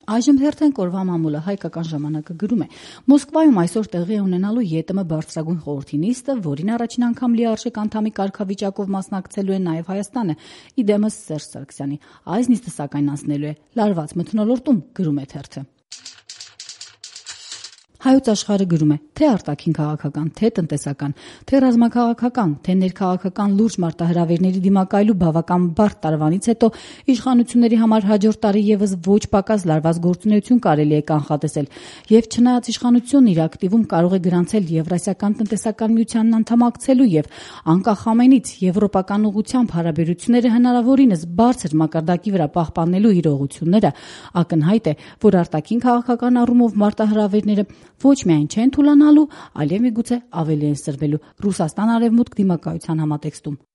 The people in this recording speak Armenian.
Այժմ հերթենք օրվա մամուլը հայկական ժամանակը գրում է. Մոսկվայում այսօր տեղի է ունենալու ԵՏՄ բարձրագույն խորհրդի նիստը, որին առաջին անգամ լիարժեք անդամի կարգավիճակով մասնակցելու է նաև Հայաստանը, իդեմս Սերժ Սարգսյանի։ Այս նիստը սակայն անցնելու է լարված մթնոլորտում, գրում է թերթը։ Հայոց աշխարհը գրում է, թե արտաքին քաղաքական, թե տնտեսական, թե ռազմաքաղաքական, թե ներքաղաքական լուրջ մարտահրավերների դիմակայելու բավական բարդ տարվանից հետո իշխանությունների համար հաջորդ տարի եւս ոչ պակաս լարված գործունեություն կարելի է կանխատեսել, եւ չնայած իշխանությունն իր ակտիվում կարող է գրանցել Եվրասիական տնտեսական միությանն անդամակցելու եւ անկախ ամենից եվրոպական ուղղությամբ հարաբերությունները հնարավորինս բարձր մակարդակի վրա պահպանելու իրողությունները, ակնհայտ է, որ արտաքին քաղաքական առումով մարտահրավերները ոչ միայն չեն թուլանալու, այլև միգուցե ավելի են սրվելու Ռուսաստան-Արևմուտք դիմակայության համատեքստում։